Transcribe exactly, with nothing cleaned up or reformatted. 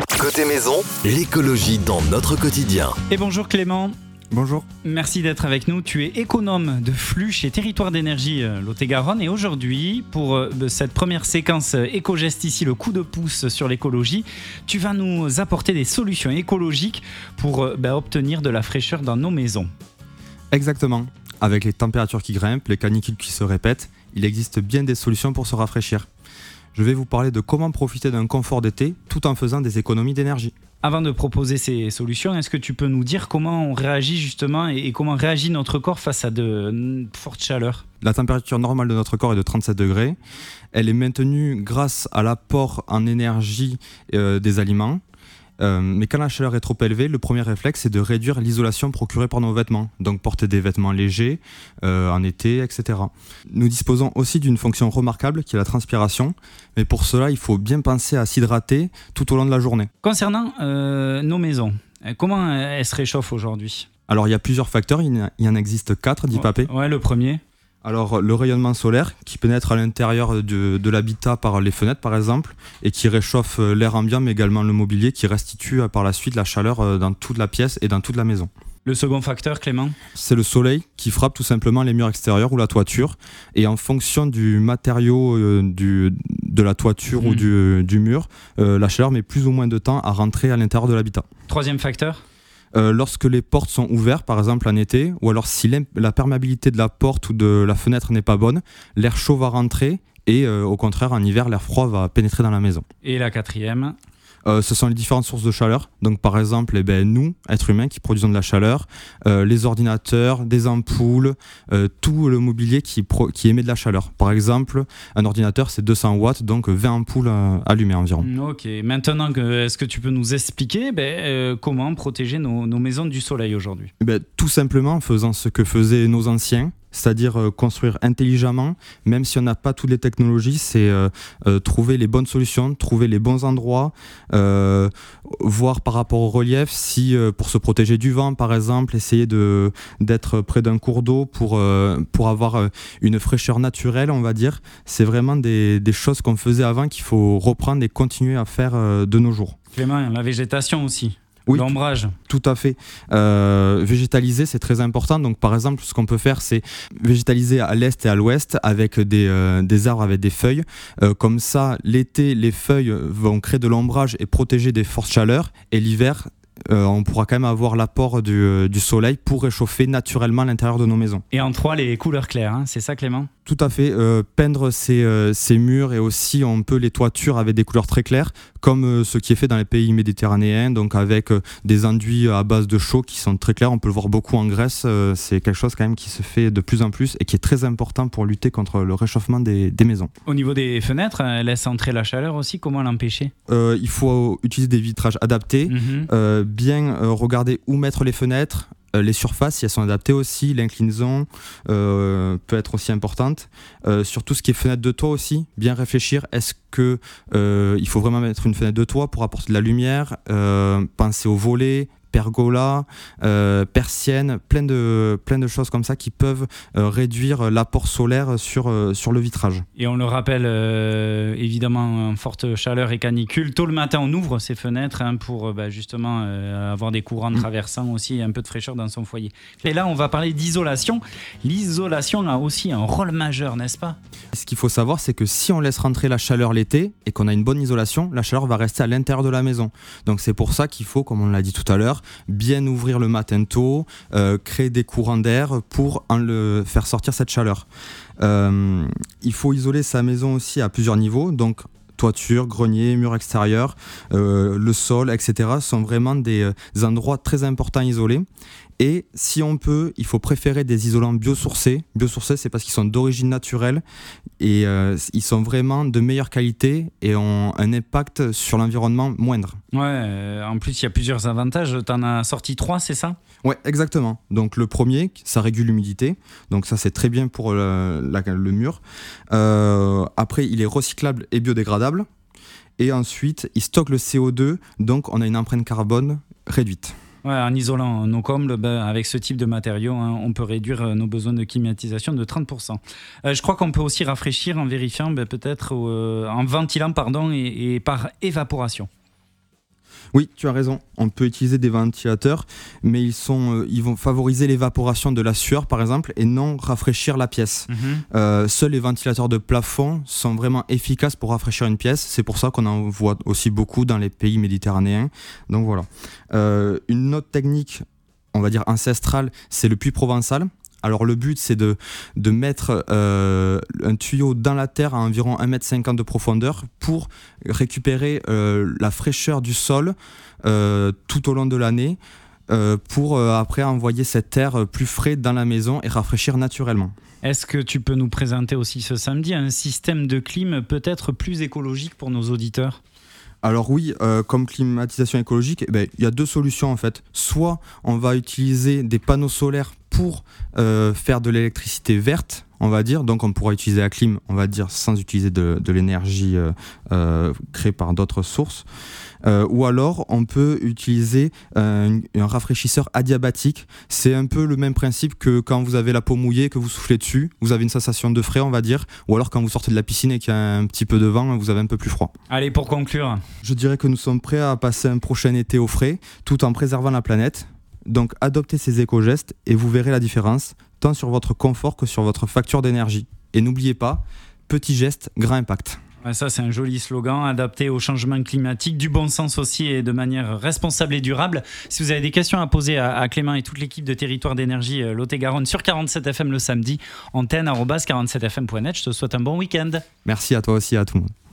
Côté maison, l'écologie dans notre quotidien. Et bonjour Clément. Bonjour. Merci d'être avec nous. Tu es économe de flux chez Territoire d'énergie Lot-et-Garonne. Et aujourd'hui, pour cette première séquence Éco-Geste ici, le coup de pouce sur l'écologie, tu vas nous apporter des solutions écologiques pour bah, obtenir de la fraîcheur dans nos maisons. Exactement. Avec les températures qui grimpent, les canicules qui se répètent, il existe bien des solutions pour se rafraîchir. Je vais vous parler de comment profiter d'un confort d'été tout en faisant des économies d'énergie. Avant de proposer ces solutions, est-ce que tu peux nous dire comment on réagit justement et comment réagit notre corps face à de fortes chaleurs ? La température normale de notre corps est de trente-sept degrés. Elle est maintenue grâce à l'apport en énergie euh, des aliments. Euh, mais quand la chaleur est trop élevée, le premier réflexe c'est de réduire l'isolation procurée par nos vêtements, donc porter des vêtements légers euh, en été, et cetera. Nous disposons aussi d'une fonction remarquable qui est la transpiration, mais pour cela il faut bien penser à s'hydrater tout au long de la journée. Concernant euh, nos maisons, comment elles se réchauffent aujourd'hui ? Alors il y a plusieurs facteurs, il y en existe quatre, dit Papé. Ouais, le premier. Alors le rayonnement solaire qui pénètre à l'intérieur de, de l'habitat par les fenêtres par exemple et qui réchauffe l'air ambiant mais également le mobilier qui restitue par la suite la chaleur dans toute la pièce et dans toute la maison. Le second facteur, Clément ? C'est le soleil qui frappe tout simplement les murs extérieurs ou la toiture et en fonction du matériau euh, du, de la toiture mmh. ou du, du mur, euh, la chaleur met plus ou moins de temps à rentrer à l'intérieur de l'habitat. Troisième facteur ? Euh, lorsque les portes sont ouvertes, par exemple en été, ou alors si la perméabilité de la porte ou de la fenêtre n'est pas bonne, l'air chaud va rentrer et euh, au contraire en hiver, l'air froid va pénétrer dans la maison. Et la quatrième ? Euh, ce sont les différentes sources de chaleur. Donc par exemple, eh ben, nous, êtres humains qui produisons de la chaleur, euh, les ordinateurs, des ampoules, euh, tout le mobilier qui, pro- qui émet de la chaleur. Par exemple, un ordinateur c'est deux cents watts, donc vingt ampoules euh, allumées environ. Ok, maintenant, que, est-ce que tu peux nous expliquer ben, euh, comment protéger nos, nos maisons du soleil aujourd'hui ? Eh ben, tout simplement en faisant ce que faisaient nos anciens. C'est-à-dire euh, construire intelligemment, même si on n'a pas toutes les technologies, c'est euh, euh, trouver les bonnes solutions, trouver les bons endroits, euh, voir par rapport au relief, si euh, pour se protéger du vent par exemple, essayer de, d'être près d'un cours d'eau pour, euh, pour avoir euh, une fraîcheur naturelle, on va dire. C'est vraiment des, des choses qu'on faisait avant qu'il faut reprendre et continuer à faire euh, de nos jours. Clément, la végétation aussi. Oui, l'ombrage. Tout à fait. Euh, végétaliser, c'est très important. Donc, par exemple, ce qu'on peut faire, c'est végétaliser à l'est et à l'ouest avec des, euh, des arbres avec des feuilles. Euh, comme ça, l'été, les feuilles vont créer de l'ombrage et protéger des fortes chaleurs. Et l'hiver, euh, on pourra quand même avoir l'apport du, euh, du soleil pour réchauffer naturellement l'intérieur de nos maisons. Et en trois, les couleurs claires, hein, c'est ça, Clément ? Tout à fait. Euh, peindre ces, euh, ces murs et aussi on peut les toitures avec des couleurs très claires, comme euh, ce qui est fait dans les pays méditerranéens, donc avec euh, des enduits à base de chaux qui sont très clairs. On peut le voir beaucoup en Grèce. Euh, c'est quelque chose quand même qui se fait de plus en plus et qui est très important pour lutter contre le réchauffement des, des maisons. Au niveau des fenêtres, elles laissent entrer la chaleur aussi. Comment l'empêcher ? euh, Il faut utiliser des vitrages adaptés, mmh. euh, bien euh, regarder où mettre les fenêtres. Euh, les surfaces, si elles sont adaptées aussi, l'inclinaison euh, peut être aussi importante. Euh, sur tout ce qui est fenêtre de toit aussi, bien réfléchir. Est-ce que euh, il faut vraiment mettre une fenêtre de toit pour apporter de la lumière ? euh, Penser aux volets, pergola, euh, persiennes, plein de, plein de choses comme ça qui peuvent euh, réduire l'apport solaire sur, euh, sur le vitrage. Et on le rappelle, euh, évidemment, en forte chaleur et canicule, tôt le matin on ouvre ces fenêtres hein, pour bah, justement euh, avoir des courants traversants aussi et un peu de fraîcheur dans son foyer. Et là on va parler d'isolation. L'isolation a aussi un rôle majeur, n'est-ce pas ? Ce qu'il faut savoir, c'est que si on laisse rentrer la chaleur l'été et qu'on a une bonne isolation, la chaleur va rester à l'intérieur de la maison. Donc c'est pour ça qu'il faut, comme on l'a dit tout à l'heure, bien ouvrir le matin tôt, euh, créer des courants d'air pour en le faire sortir cette chaleur. Euh, il faut isoler sa maison aussi à plusieurs niveaux, donc toiture, grenier, mur extérieur, euh, le sol, et cetera sont vraiment des, euh, des endroits très importants à isoler. Et si on peut, il faut préférer des isolants biosourcés. Biosourcés, c'est parce qu'ils sont d'origine naturelle et euh, ils sont vraiment de meilleure qualité et ont un impact sur l'environnement moindre. Ouais, euh, en plus il y a plusieurs avantages. Tu en as sorti trois, c'est ça ? Ouais, exactement. Donc le premier, ça régule l'humidité. Donc ça, c'est très bien pour le, la, le mur. Euh, après, il est recyclable et biodégradable. Et ensuite, il stocke le C O deux. Donc on a une empreinte carbone réduite. Ouais, en isolant nos combles, ben, avec ce type de matériaux, hein, on peut réduire nos besoins de climatisation de trente pour cent. Euh, je crois qu'on peut aussi rafraîchir en vérifiant, ben, peut-être euh, en ventilant pardon, et, et par évaporation. Oui, tu as raison. On peut utiliser des ventilateurs, mais ils, sont, euh, ils vont favoriser l'évaporation de la sueur, par exemple, et non rafraîchir la pièce. Mmh. Euh, seuls les ventilateurs de plafond sont vraiment efficaces pour rafraîchir une pièce. C'est pour ça qu'on en voit aussi beaucoup dans les pays méditerranéens. Donc voilà. Euh, une autre technique, on va dire ancestrale, c'est le puits provençal. Alors le but, c'est de, de mettre euh, un tuyau dans la terre à environ un mètre cinquante de profondeur pour récupérer euh, la fraîcheur du sol euh, tout au long de l'année euh, pour euh, après envoyer cet air plus frais dans la maison et rafraîchir naturellement. Est-ce que tu peux nous présenter aussi ce samedi un système de clim peut-être plus écologique pour nos auditeurs ? Alors oui, euh, comme climatisation écologique, eh ben, y a deux solutions en fait. Soit on va utiliser des panneaux solaires pour euh, faire de l'électricité verte, on va dire. Donc on pourra utiliser la clim, on va dire, sans utiliser de, de l'énergie euh, euh, créée par d'autres sources. Euh, ou alors on peut utiliser un, un rafraîchisseur adiabatique. C'est un peu le même principe que quand vous avez la peau mouillée, que vous soufflez dessus, vous avez une sensation de frais, on va dire. Ou alors quand vous sortez de la piscine et qu'il y a un petit peu de vent, vous avez un peu plus froid. Allez, pour conclure, je dirais que nous sommes prêts à passer un prochain été au frais, tout en préservant la planète. Donc adoptez ces éco-gestes et vous verrez la différence, tant sur votre confort que sur votre facture d'énergie. Et n'oubliez pas, petit geste, grand impact. Ouais, ça, c'est un joli slogan, adapté au changement climatique, du bon sens aussi et de manière responsable et durable. Si vous avez des questions à poser à, à Clément et toute l'équipe de Territoire d'énergie euh, Lot-et-Garonne sur quarante-sept F M le samedi, antenne arobase quarante-sept f m point net. Je te souhaite un bon week-end. Merci à toi aussi et à tout le monde.